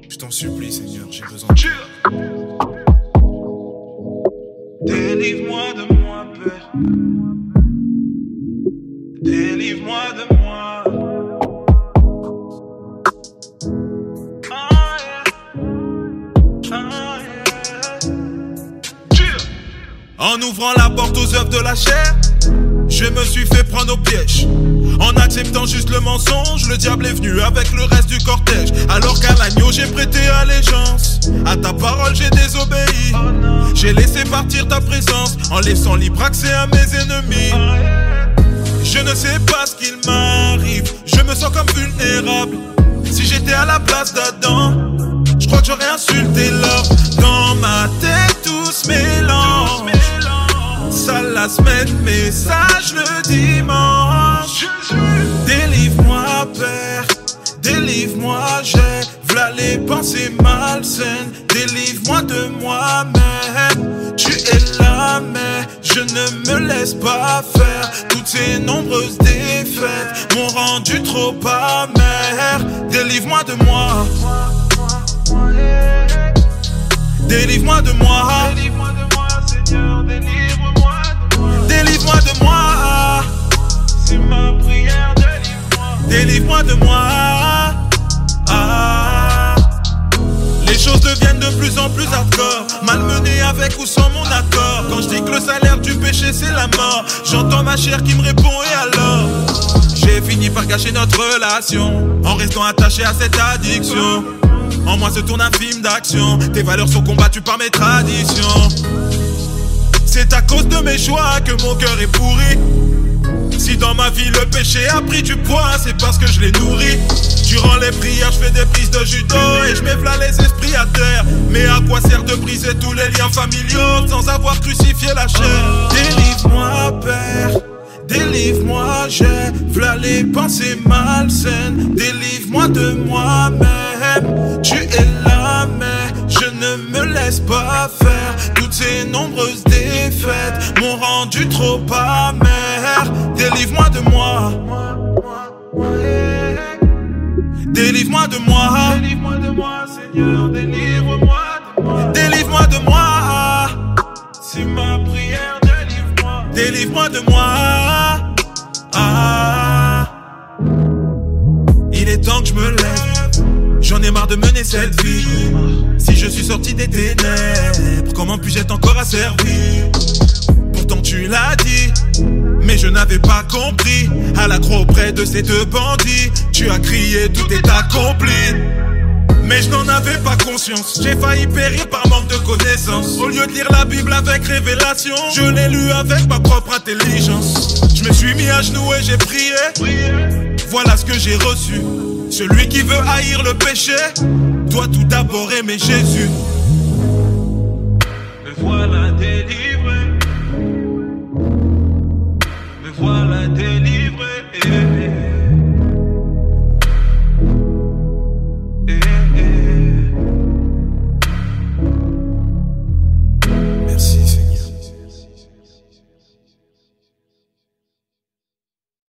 Je t'en supplie, Seigneur, j'ai besoin de toi. Délivre-moi de moi, Père. Délivre-moi de moi. Ah, yeah. Ah, yeah. En ouvrant la porte aux œuvres de la chair, je me suis fait prendre au piège. En acceptant juste le mensonge, le diable est venu avec le reste du cortège. Alors qu'à l'agneau j'ai prêté allégeance, à ta parole j'ai désobéi. J'ai laissé partir ta présence, en laissant libre accès à mes ennemis. Je ne sais pas ce qu'il m'arrive, je me sens comme vulnérable. Si j'étais à la place d'Adam, je crois que j'aurais insulté l'homme. Dans ma tête tout se mélange, ça la semaine, message le dimanche. Délivre-moi, Père, délivre-moi, j'ai v'là les pensées malsaines. Délivre-moi de moi-même, tu es là, mais je ne me laisse pas faire. Toutes ces nombreuses défaites m'ont rendu trop amer. Délivre-moi de moi, délivre-moi de moi, Délivre-moi de moi, Seigneur, délivre-moi de moi. délivre-moi de moi. C'est ma prière, délivre-moi. Délivre-moi de moi. Ah. Les choses deviennent de plus en plus hardcore, malmené avec ou sans mon accord. Quand je dis que le salaire du péché c'est la mort, j'entends ma chair qui me répond et alors j'ai fini par gâcher notre relation en restant attaché à cette addiction. En moi se tourne un film d'action, tes valeurs sont combattues par mes traditions. C'est à cause de mes choix que mon cœur est pourri. Si dans ma vie le péché a pris du poids, c'est parce que je l'ai nourri. Durant les prières, je fais des prises de judo et je mets v'là les esprits à terre. Mais à quoi sert de briser tous les liens familiaux sans avoir crucifié la chair? Délivre-moi, Père, délivre-moi, j'ai v'là les pensées malsaines. Délivre-moi de moi-même, tu es là, mais je ne me laisse pas faire. Toutes ces nombreuses défaites m'ont rendu trop amer. Délivre-moi de moi, délivre-moi de moi, Délivre-moi de moi, Seigneur, délivre-moi de moi. délivre-moi de moi, C'est ma prière, délivre-moi. délivre-moi de moi. Ah. Il est temps que je me lève, j'en ai marre de mener cette vie. Si je suis sorti des ténèbres, comment puis-je être encore asservi? Pourtant tu l'as dit, mais je n'avais pas compris. À la croix auprès de ces deux bandits, tu as crié tout est accompli. Mais je n'en avais pas conscience, j'ai failli périr par manque de connaissances. Au lieu de lire la Bible avec révélation, je l'ai lu avec ma propre intelligence. Je me suis mis à genoux et j'ai prié, voilà ce que j'ai reçu. Celui qui veut haïr le péché doit tout d'abord aimer Jésus. Me voilà délivré.